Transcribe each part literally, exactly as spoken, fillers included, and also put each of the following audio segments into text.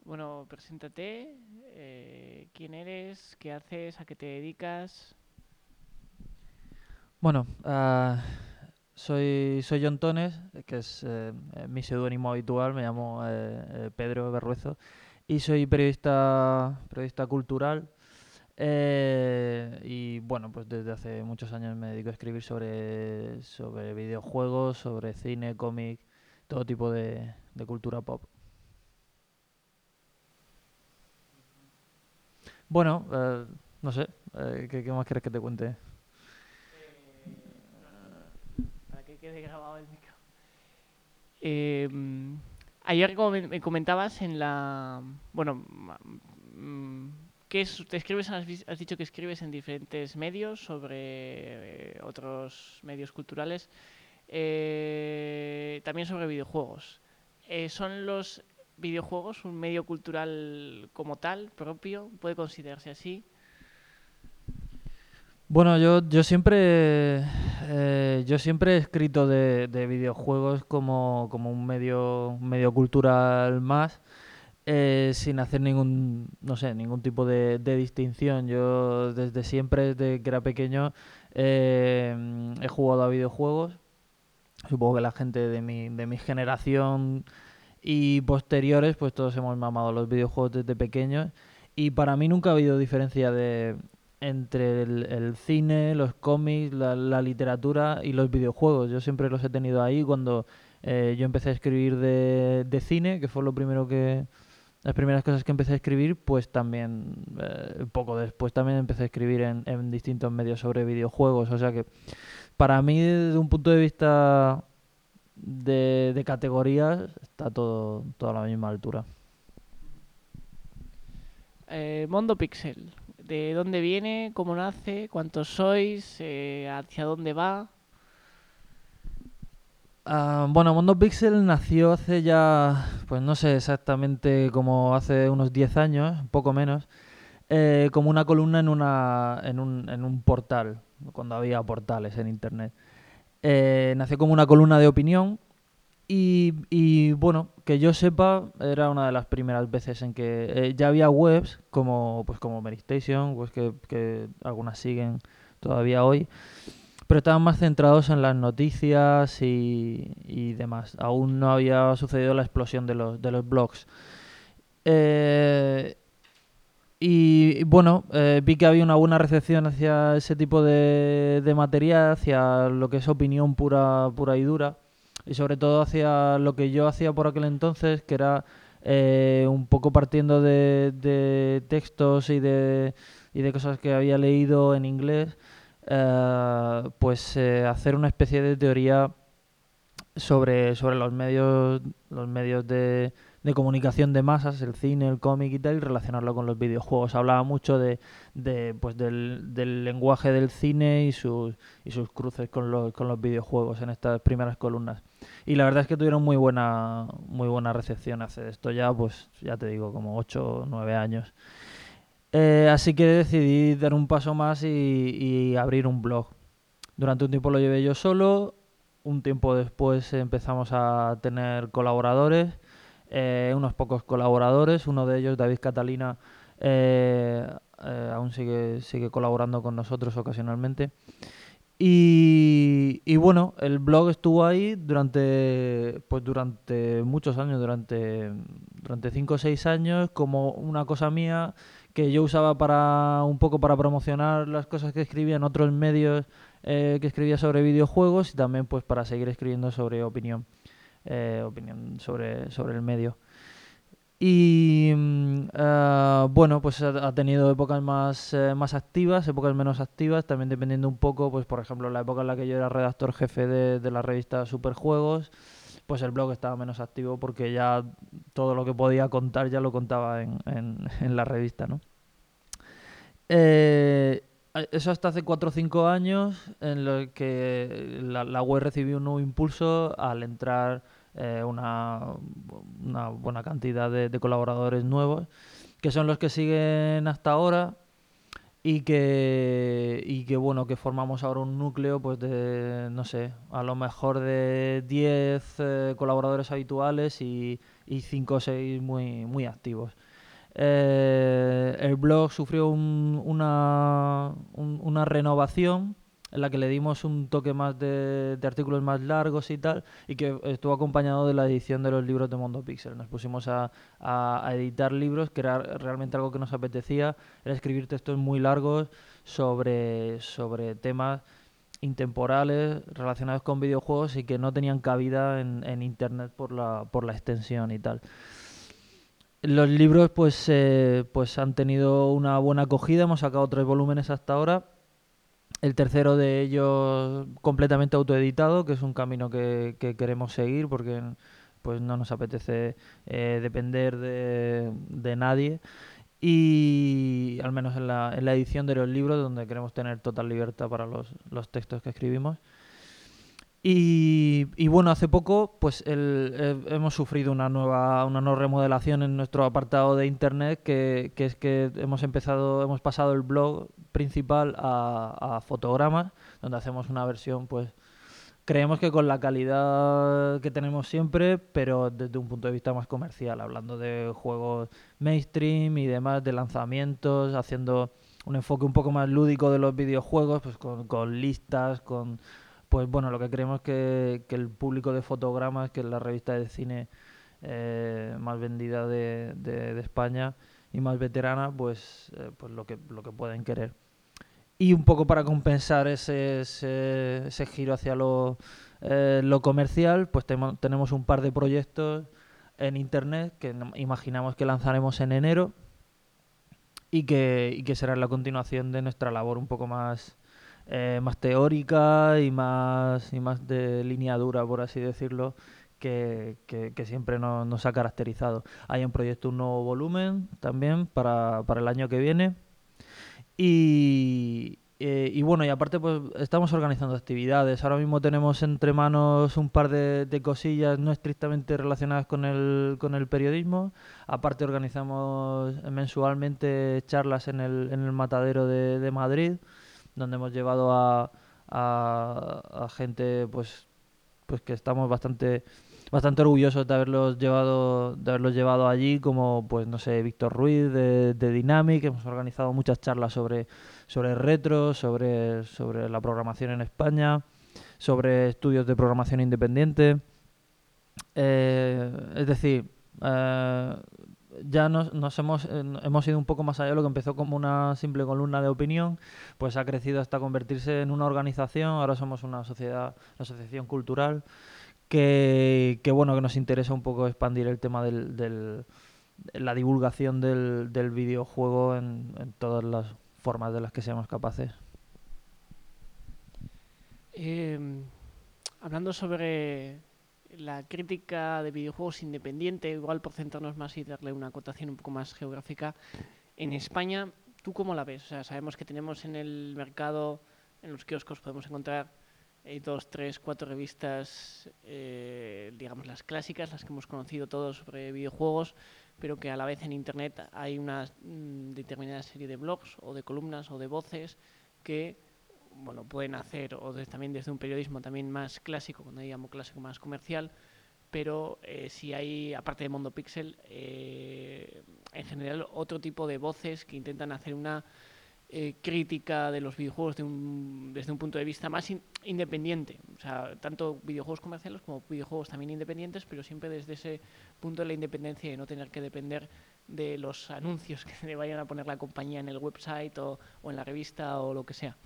Bueno, preséntate, eh, quién eres, qué haces, a qué te dedicas. Bueno, ah, soy, soy John Tones, que es eh, eh, mi seudónimo habitual, me llamo eh, eh, Pedro Berruezo, y soy periodista, periodista cultural. Eh, y bueno, pues desde hace muchos años me dedico a escribir sobre, sobre videojuegos, sobre cine, cómic, todo tipo de, de cultura pop. Bueno, eh, no sé, eh, ¿qué, qué más quieres que te cuente? Eh, bueno, para que quede grabado el micro. Eh, mm, Ayer como me, me comentabas en la... Bueno, ma- mm, ¿qué es? ¿Te escribes, has, vis- has dicho que escribes en diferentes medios sobre eh, otros medios culturales, eh, también sobre videojuegos. Eh, ¿Son los videojuegos un medio cultural como tal, propio? ¿Puede considerarse así? Bueno, yo, yo siempre eh, yo siempre he escrito de, de videojuegos como, como un medio, un medio cultural más, eh, sin hacer ningún, no sé, ningún tipo de, de distinción. Yo desde siempre, desde que era pequeño, eh, he jugado a videojuegos. Supongo que la gente de mi, de mi generación y posteriores, pues todos hemos mamado los videojuegos desde pequeños. Y para mí nunca ha habido diferencia de entre el, el cine, los cómics, la, la literatura y los videojuegos. Yo siempre los he tenido ahí. Cuando eh, yo empecé a escribir de, de cine, que fue lo primero que, las primeras cosas que empecé a escribir, pues también, eh, poco después también empecé a escribir en, en distintos medios sobre videojuegos. O sea que para mí, desde un punto de vista de, de categorías, está todo, todo a la misma altura. Eh, Mondo Pixel, ¿de dónde viene? ¿Cómo nace? ¿Cuántos sois? Eh, ¿hacia dónde va? Ah, bueno, Mundo Pixel nació hace ya, pues no sé exactamente, como hace unos diez años, un poco menos, eh, como una columna en, una, en, un, en un portal, cuando había portales en internet. Eh, nació como una columna de opinión y, y, bueno, que yo sepa, era una de las primeras veces en que eh, ya había webs como, pues como Medistation, pues que, que algunas siguen todavía hoy, pero estaban más centrados en las noticias y, y demás. Aún no había sucedido la explosión de los, de los blogs. Eh, y bueno, eh, vi que había una buena recepción hacia ese tipo de, de material, hacia lo que es opinión pura, pura y dura, y sobre todo hacia lo que yo hacía por aquel entonces, que era eh, un poco partiendo de, de textos y de, y de cosas que había leído en inglés, eh, pues eh, hacer una especie de teoría sobre, sobre los medios, los medios de, de comunicación de masas, el cine, el cómic y tal, y relacionarlo con los videojuegos. Hablaba mucho de, de, pues del, del lenguaje del cine y sus, y sus cruces con los, con los videojuegos en estas primeras columnas. Y la verdad es que tuvieron muy buena, muy buena recepción hace esto ya, pues ya te digo, como ocho o nueve años. Eh, así que decidí dar un paso más y, y abrir un blog. Durante un tiempo lo llevé yo solo, un tiempo después empezamos a tener colaboradores, eh, unos pocos colaboradores, uno de ellos, David Catalina, eh, eh, aún sigue, sigue colaborando con nosotros ocasionalmente. Y, y bueno, el blog estuvo ahí durante, pues durante muchos años, durante, durante cinco o seis años, como una cosa mía que yo usaba para un poco para promocionar las cosas que escribía en otros medios, eh, que escribía sobre videojuegos, y también pues para seguir escribiendo sobre opinión, eh, opinión sobre, sobre el medio. Y mm, ah, bueno, pues ha, ha tenido épocas más, eh, más activas, épocas menos activas, también dependiendo un poco, pues por ejemplo, la época en la que yo era redactor jefe de, de la revista Superjuegos, pues el blog estaba menos activo porque ya todo lo que podía contar ya lo contaba en, en, en la revista, ¿no? Eh, Eso hasta hace cuatro o cinco años, en lo que la, la web recibió un nuevo impulso al entrar eh, una, una buena cantidad de, de colaboradores nuevos, que son los que siguen hasta ahora y que, y que bueno, que formamos ahora un núcleo pues de, no sé, a lo mejor de diez eh, colaboradores habituales y, y cinco o seis muy, muy activos. Eh, el blog sufrió un- una, un- una renovación en la que le dimos un toque más de, de artículos más largos y tal, y que estuvo acompañado de la edición de los libros de Mundo Pixel. Nos pusimos a, a- a editar libros, que era realmente algo que nos apetecía, era escribir textos muy largos sobre, sobre temas intemporales relacionados con videojuegos y que no tenían cabida en, en internet por la, por la extensión y tal. Los libros pues, eh, pues han tenido una buena acogida, hemos sacado tres volúmenes hasta ahora. El tercero de ellos completamente autoeditado, que es un camino que, que queremos seguir porque pues no nos apetece eh, depender de, de nadie. Y al menos en la, en la edición de los libros, donde queremos tener total libertad para los, los textos que escribimos. Y, y bueno, hace poco pues el, eh, hemos sufrido una nueva, una nueva remodelación en nuestro apartado de internet, que, que es que hemos empezado, hemos pasado el blog principal a, a fotogramas, donde hacemos una versión, pues creemos que con la calidad que tenemos siempre, pero desde un punto de vista más comercial, hablando de juegos mainstream y demás, de lanzamientos, haciendo un enfoque un poco más lúdico de los videojuegos, pues con, con listas, con pues bueno, lo que creemos que, que el público de Fotogramas, que es la revista de cine eh, más vendida de, de, de España y más veterana, pues, eh, pues lo que lo que pueden querer. Y un poco para compensar ese, ese, ese giro hacia lo, eh, lo comercial, pues temo- tenemos un par de proyectos en internet que no- imaginamos que lanzaremos en enero y que, y que será la continuación de nuestra labor un poco más, eh, más teórica y más, y más de línea dura, por así decirlo, que, que- que siempre no- nos ha caracterizado. Hay un proyecto, un nuevo volumen también para, para el año que viene. Y, eh, y bueno, y aparte pues estamos organizando actividades. Ahora mismo tenemos entre manos un par de, de cosillas no estrictamente relacionadas con el, con el periodismo. Aparte organizamos mensualmente charlas en el, en el Matadero de, de Madrid, donde hemos llevado a, a, a gente pues, pues que estamos bastante bastante orgullosos de haberlos llevado de haberlos llevado allí, como pues no sé, Víctor Ruiz de, de Dynamic. Hemos organizado muchas charlas sobre sobre retro, sobre sobre la programación en España, sobre estudios de programación independiente. Eh, es decir, eh, ya nos, nos hemos, eh, hemos ido un poco más allá de lo que empezó como una simple columna de opinión, pues ha crecido hasta convertirse en una organización. Ahora somos una sociedad, una asociación cultural que, que bueno, que nos interesa un poco expandir el tema del, del la divulgación del, del videojuego en, en todas las formas de las que seamos capaces. Eh, Hablando sobre la crítica de videojuegos independiente, igual por centrarnos más y darle una acotación un poco más geográfica, en España, ¿tú cómo la ves? O sea, sabemos que tenemos en el mercado, en los kioscos podemos encontrar eh, dos, tres, cuatro revistas, eh, digamos las clásicas, las que hemos conocido todos sobre videojuegos, pero que a la vez en Internet hay una mm, determinada serie de blogs o de columnas o de voces que bueno, pueden hacer, o de, también desde un periodismo también más clásico, cuando digamos clásico más comercial, pero eh, si hay, aparte de Mundo Pixel, eh, en general otro tipo de voces que intentan hacer una eh, crítica de los videojuegos de un, desde un punto de vista más in, independiente. O sea, tanto videojuegos comerciales como videojuegos también independientes, pero siempre desde ese punto de la independencia y no tener que depender de los anuncios que le vayan a poner la compañía en el website o, o en la revista o lo que sea.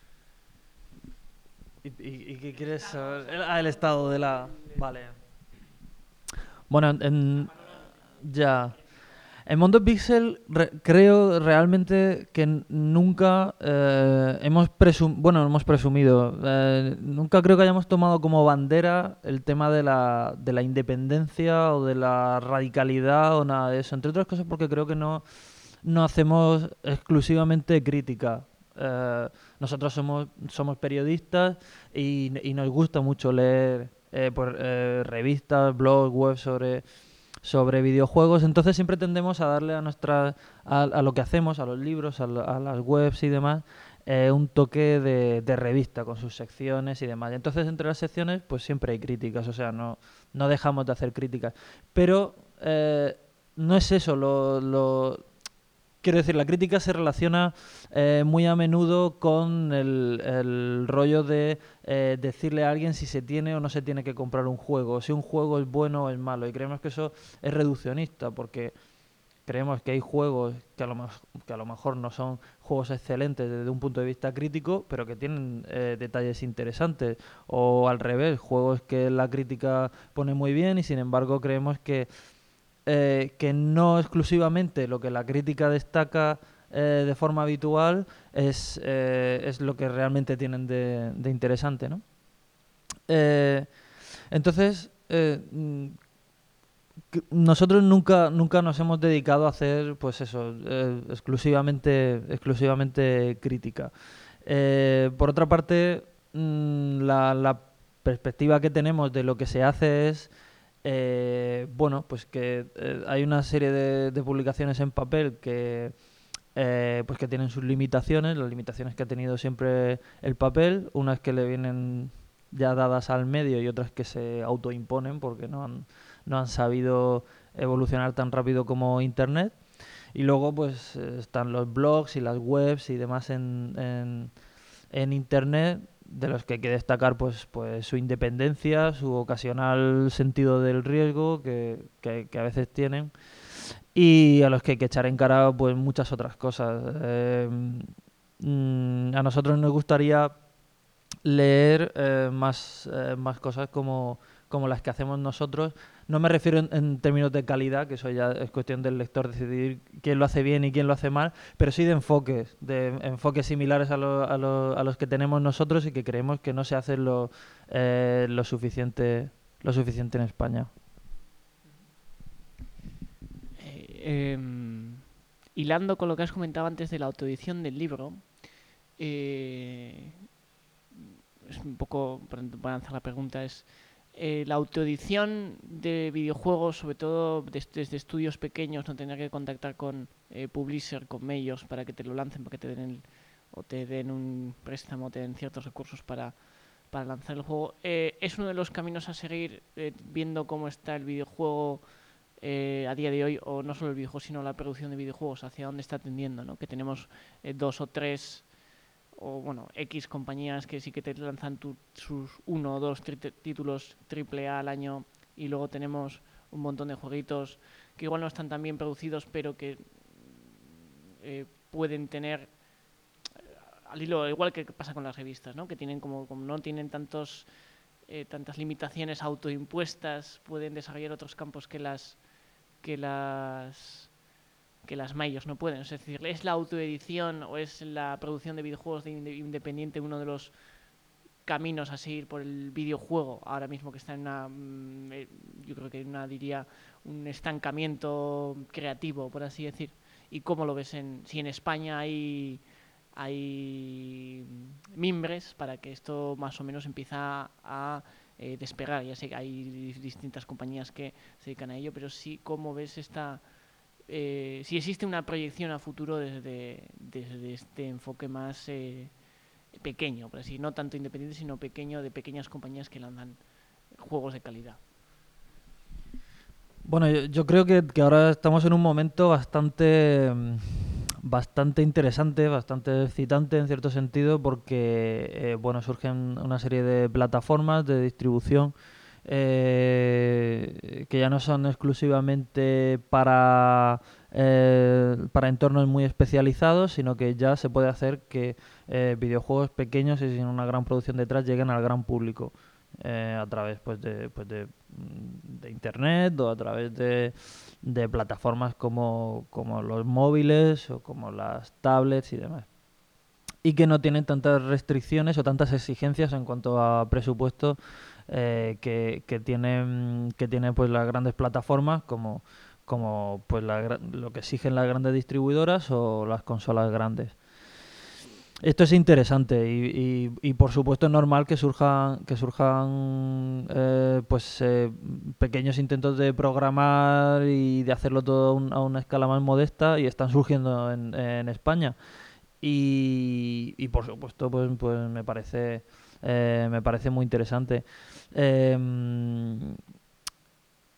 ¿Y, y, y qué quieres saber? El, ah, el estado de la... Vale. Bueno, en... Ya. En Mundo Pixel re- creo realmente que n- nunca eh, hemos presum bueno, hemos presumido, eh, nunca creo que hayamos tomado como bandera el tema de la, de la independencia o de la radicalidad o nada de eso. Entre otras cosas porque creo que no, no hacemos exclusivamente crítica. Eh, nosotros somos, somos periodistas y, y nos gusta mucho leer eh, por, eh, revistas, blogs, webs sobre sobre videojuegos. Entonces siempre tendemos a darle a nuestra a, a lo que hacemos, a los libros, a, la- a las webs y demás, eh, un toque de, de revista con sus secciones y demás. Entonces entre las secciones pues siempre hay críticas, o sea, no, no dejamos de hacer críticas. Pero eh, no es eso, lo, lo, quiero decir, la crítica se relaciona eh, muy a menudo con el, el rollo de eh, decirle a alguien si se tiene o no se tiene que comprar un juego, si un juego es bueno o es malo. Y creemos que eso es reduccionista, porque creemos que hay juegos que a lo, mej- que a lo mejor no son juegos excelentes desde un punto de vista crítico, pero que tienen eh, detalles interesantes. O al revés, juegos que la crítica pone muy bien y sin embargo creemos que eh, que no exclusivamente lo que la crítica destaca eh, de forma habitual es, eh, es lo que realmente tienen de, de interesante, ¿no? Eh, entonces, eh, mm, que- nosotros nunca, nunca nos hemos dedicado a hacer, pues eso, eh, exclusivamente, exclusivamente crítica. Eh, por otra parte, mm, la, la perspectiva que tenemos de lo que se hace es eh, bueno, pues que eh, hay una serie de, de publicaciones en papel que, eh, pues que tienen sus limitaciones, las limitaciones que ha tenido siempre el papel, unas que le vienen ya dadas al medio y otras que se autoimponen porque no han, no han sabido evolucionar tan rápido como Internet. Y luego pues eh, están los blogs y las webs y demás en, en, en Internet, de los que hay que destacar pues, pues su independencia, su ocasional sentido del riesgo que, que, que a veces tienen, y a los que hay que echar en cara pues muchas otras cosas. Eh, mm, a nosotros nos gustaría leer eh, más, eh, más cosas como, como las que hacemos nosotros. No me refiero en, en términos de calidad, que eso ya es cuestión del lector decidir quién lo hace bien y quién lo hace mal, pero sí de enfoques, de enfoques similares a, lo- a, lo- a los que tenemos nosotros y que creemos que no se hace lo, eh, lo suficiente, lo suficiente en España. Eh, em, hilando con lo que has comentado antes de la autoedición del libro, eh, es un poco, para para lanzar la pregunta, es eh, la autoedición de videojuegos, sobre todo des- desde estudios pequeños, no tener que contactar con eh, publisher, con medios para que te lo lancen, para que te den el, o te den un préstamo, te den ciertos recursos para, para lanzar el juego. Eh, es uno de los caminos a seguir eh, viendo cómo está el videojuego eh, a día de hoy, o no solo el videojuego, sino la producción de videojuegos, hacia dónde está tendiendo, ¿no? Que tenemos eh, dos o tres o bueno, X compañías que sí que te lanzan tu, sus uno o dos tri- títulos triple A al año, y luego tenemos un montón de jueguitos que igual no están tan bien producidos, pero que eh, pueden tener al hilo, igual que pasa con las revistas, ¿no? Que tienen como, como no tienen tantos eh, tantas limitaciones autoimpuestas, pueden desarrollar otros campos que las que las que las mayors no pueden. Es decir, ¿es la autoedición o es la producción de videojuegos de independiente uno de los caminos a seguir por el videojuego ahora mismo, que está en una, mm, eh, yo creo que en una, diría, un estancamiento creativo, por así decir? ¿Y cómo lo ves en, si en España hay hay mimbres para que esto más o menos empieza a eh, despegar? Ya sé que hay distintas compañías que se dedican a ello, pero sí, ¿cómo ves esta eh, si existe una proyección a futuro desde, desde este enfoque más eh, pequeño, por así, no tanto independiente, sino pequeño, de pequeñas compañías que lanzan juegos de calidad? Bueno, yo, yo creo que, que ahora estamos en un momento bastante, mm, bastante interesante, bastante excitante en cierto sentido, porque eh, bueno, surgen una serie de plataformas de distribución eh, que ya no son exclusivamente para, eh, para entornos muy especializados, sino que ya se puede hacer que eh, videojuegos pequeños y sin una gran producción detrás lleguen al gran público eh, a través pues de, pues de, mm, de internet o a través de, de plataformas como, como los móviles o como las tablets y demás. Y que no tienen tantas restricciones o tantas exigencias en cuanto a presupuesto eh, que, que tienen que tienen pues las grandes plataformas como como pues la, lo que exigen las grandes distribuidoras o las consolas grandes. Esto es interesante y, y, y por supuesto es normal que surjan que surjan eh, pues eh, pequeños intentos de programar y de hacerlo todo a, un, a una escala más modesta, y están surgiendo en, en España y, y por supuesto pues, pues me parece eh, me parece muy interesante. Eh,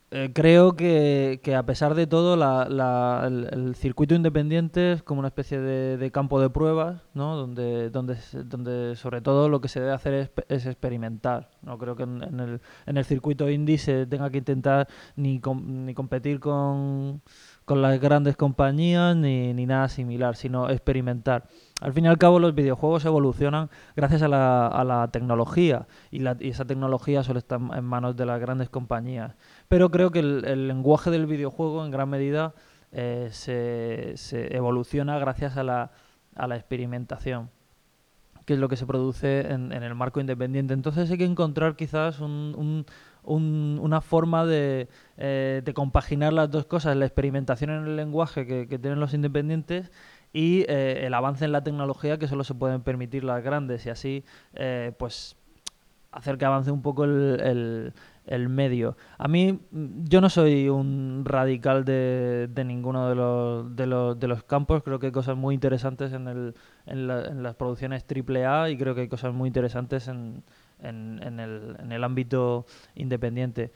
Eh, creo que, que a pesar de todo la- la- el, el circuito independiente es como una especie de, de campo de pruebas, ¿no? Donde, donde, se- donde sobre todo lo que se debe hacer es, pe- es experimentar. No creo que en, en el, en el circuito indie se tenga que intentar ni, com- ni competir con, con las grandes compañías ni, ni nada similar, sino experimentar. Al fin y al cabo los videojuegos evolucionan gracias a la, a la tecnología y, la, y esa tecnología suele estar en manos de las grandes compañías. Pero creo que el, el lenguaje del videojuego en gran medida eh, se, se evoluciona gracias a la, a la experimentación, que es lo que se produce en, en el marco independiente. Entonces hay que encontrar quizás un, un- un- una forma de, eh, de compaginar las dos cosas, la experimentación en el lenguaje que, que tienen los independientes y eh, el avance en la tecnología que solo se pueden permitir las grandes y así eh, pues hacer que avance un poco el, el- el medio. A mí, mm, yo no soy un radical de, de ninguno de los, de, los, de los campos. Creo que hay cosas muy interesantes en, el, en, la- en las producciones triple A y creo que hay cosas muy interesantes en, en, en el, en el ámbito independiente.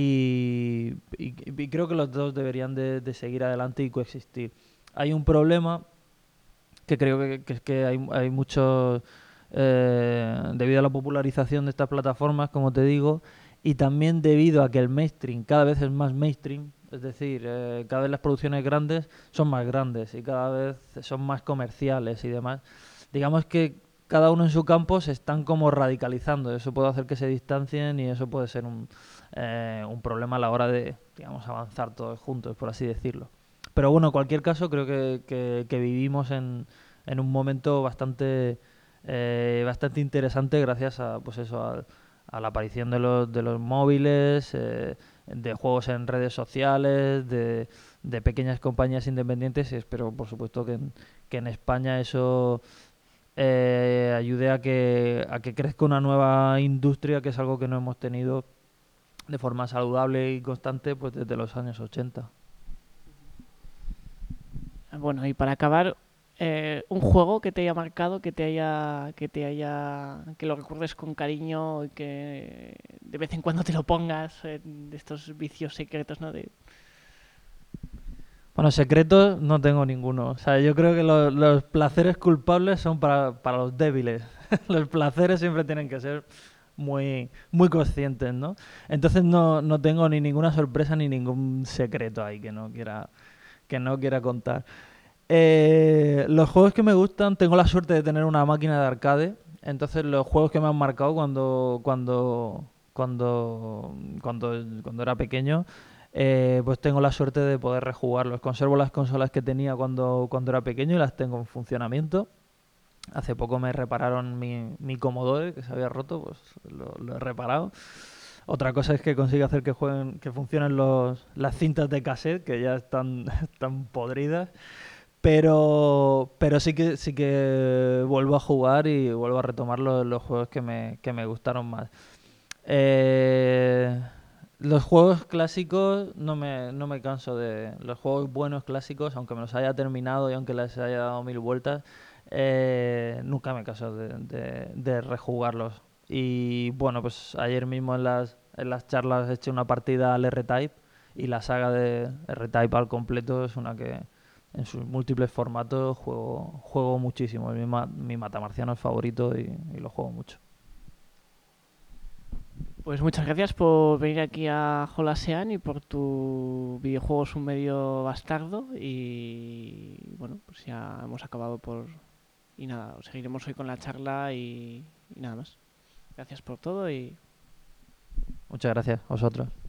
Y, y- y creo que los dos deberían de, de seguir adelante y coexistir. Hay un problema que creo que, que es que hay, hay muchos, eh, debido a la popularización de estas plataformas, como te digo, y también debido a que el mainstream cada vez es más mainstream, es decir, eh, cada vez las producciones grandes son más grandes y cada vez son más comerciales y demás. Digamos que cada uno en su campo se están como radicalizando, eso puede hacer que se distancien y eso puede ser un, eh, un problema a la hora de, digamos, avanzar todos juntos, por así decirlo. Pero bueno, en cualquier caso, creo que, que- que vivimos en, en un momento bastante, eh, bastante interesante gracias a, pues eso, a, a la aparición de los, de los móviles, eh, de juegos en redes sociales, de, de pequeñas compañías independientes y espero, por supuesto, que en, que en España eso eh, ayude a que, a que crezca una nueva industria, que es algo que no hemos tenido de forma saludable y constante pues desde los años ochenta. Bueno, y para acabar, eh, un juego que te haya marcado, que te haya, que te haya, que lo recuerdes con cariño y que de vez en cuando te lo pongas, eh, de estos vicios secretos, ¿no? De, Bueno, secretos no tengo ninguno. O sea, yo creo que lo- los placeres culpables son para, para los débiles. Los placeres siempre tienen que ser muy, muy conscientes, ¿no? Entonces no, no tengo ni ninguna sorpresa ni ningún secreto ahí que no quiera, que no quiera contar. Eh, los juegos que me gustan, tengo la suerte de tener una máquina de arcade. Entonces los juegos que me han marcado cuando, cuando, cuando, cuando, cuando era pequeño, eh, pues tengo la suerte de poder rejugarlos. Conservo las consolas que tenía cuando, cuando era pequeño y las tengo en funcionamiento. Hace poco me repararon mi, mi Commodore que se había roto, pues lo, lo he reparado. Otra cosa es que consiga hacer que jueguen, que funcionen los, las cintas de cassette, que ya están, están podridas. Pero, pero sí que sí que vuelvo a jugar y vuelvo a retomar los, los juegos que me, que me gustaron más. Eh, los juegos clásicos no me, no me canso de... Los juegos buenos clásicos, aunque me los haya terminado y aunque les haya dado mil vueltas, eh, nunca me canso de, de, de rejugarlos. Y bueno, pues ayer mismo en las, en las charlas he hecho una partida al R-Type y la saga de R-Type al completo es una que en sus múltiples formatos juego, juego muchísimo. Es mi, ma- mi matamarciano favorito y, y lo juego mucho. pues muchas gracias por venir aquí a Jolasean y por tu videojuego es un medio bastardo y bueno, pues ya hemos acabado por... Y nada, seguiremos hoy con la charla y, y nada más. Gracias por todo y Muchas gracias, vosotros.